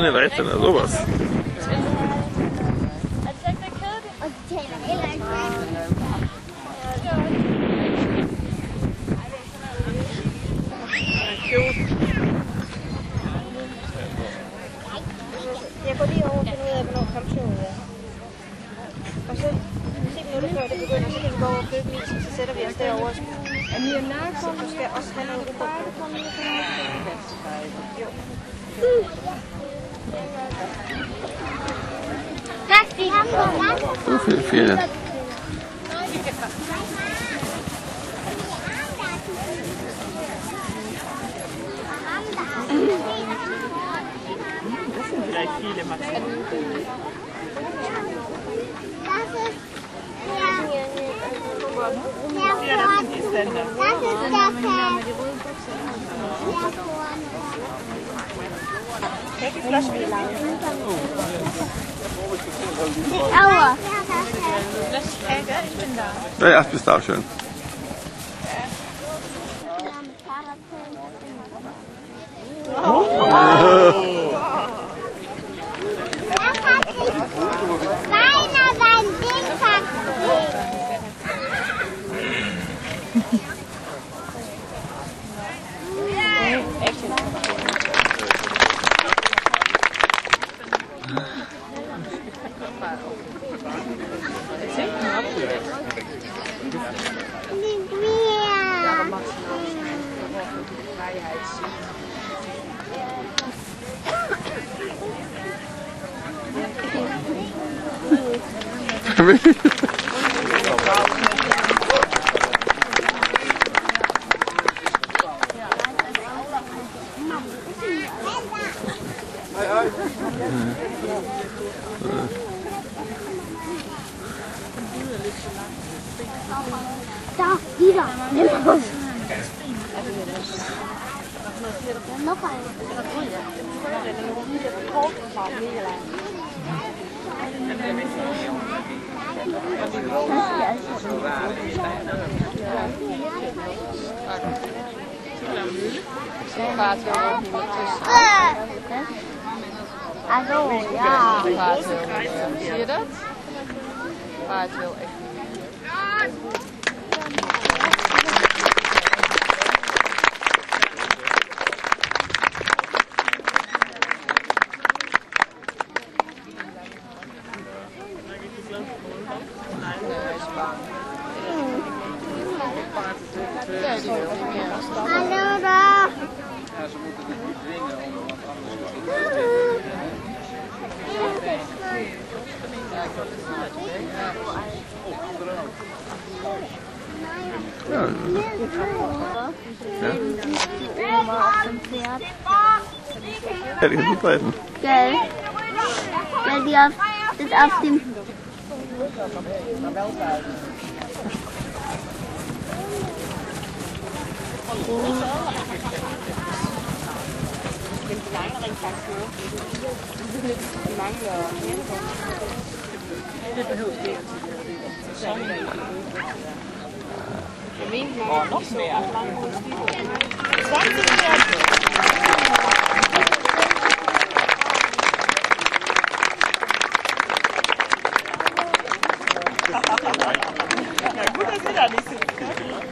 sådan et Rätsel oder sowas. Jeg går lige over og finder ud af, hvornår kampshowet er. Og så 10 minutter før det begynder, så kan vi gå over og købe is, og så sætter vi os derovre. Så du skal også have noget rugbrød. So viel Ferien. Vielleicht viele Max. Ja, das sind Isländer. Kijk, die Flasche wieder. Aua! Ich bin da. Ja, bist auch schön. Keiner sein Ding verkriegt. Niet meer. Da, wieder. Noch ein. Also, ja. Zie je dat? Paard wil echt niet. Ja, die wil niet meer. Hallo daar. Ja, ze moeten het niet dwingen, want anders Ja, die sind die beiden. Gell? Weil die auf dem... Noch mehr. 20 Jahre. Ja, gut, dass wir da nicht sind.